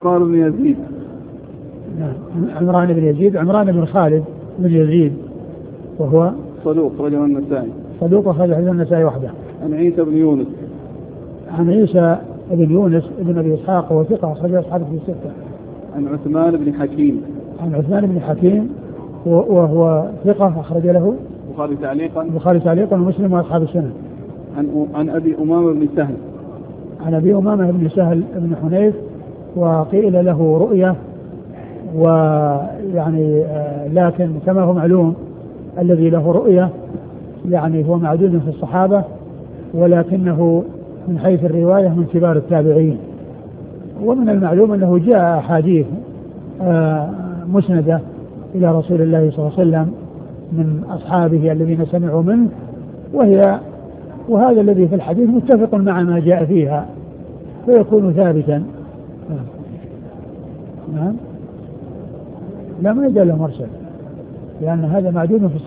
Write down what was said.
عمران بن يزيد. عمران بن يزيد، عمران بن خالد بن يزيد، وهو صدوق رجل النسائي. صدوق أخرج حديث النسائي وحده. عن عيسى بن يونس. عن عيسى بن يونس بن أبي إسحاق وهو ثقة أخرج أصحابه في الستة. عن عثمان بن حكيم. عن عثمان بن حكيم وهو ثقة أخرج له البخاري تعليقا ومسلم وأصحاب السنن. عن أبي أمامة بن سهل. عن أبي أمامة بن سهل بن حنيف، وقيل له رؤية، ويعني لكن كما هو معلوم الذي له رؤية يعني هو معدود في الصحابة، ولكنه من حيث الرواية من كبار التابعين. ومن المعلوم أنه جاء أحاديث مسندة إلى رسول الله صلى الله عليه وسلم من أصحابه الذين سمعوا منه، وهذا الذي في الحديث متفق مع ما جاء فيها فيكون ثابتا. نعم. لا، ما يجعله مرسل، لأن هذا معدود في